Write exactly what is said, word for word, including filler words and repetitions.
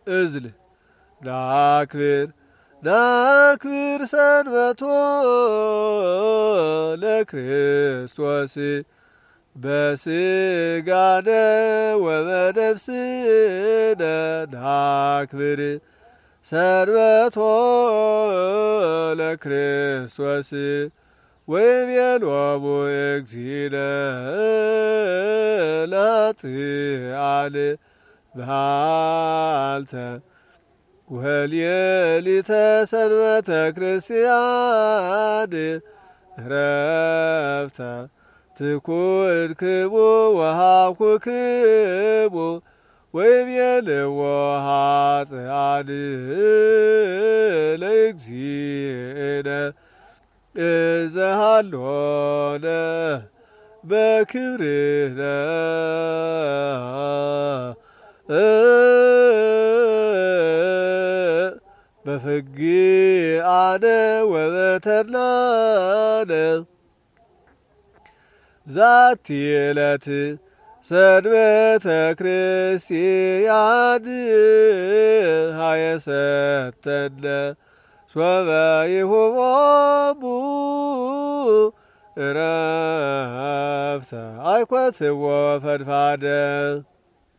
እዝል ናክብር ናክብር ሰንበቶ ለክርስቶስ በስጋነ ወበነፍስነ ናክብር ሰንበቶ ለክርስቶስ ወይቤሎሙ እግዚእነ ላጥአን በሃልተ ወሌሊተ ሰንበተ ክርስቲያን ዕረፍተ ትኩንክሙ ወሀብኩክሙ ወይቤልዎ ኃጥኣን ለእግዚእነ እዘሃሎነ በክብርነ በፍግአነ ወበተድላነ ዛቲ ዕለት ሰንበተ ክርስቲያን ሀየሰተነ ሶበ ይሁቦሙ ዕረፍተ አይኰትዎ ፈድፋደ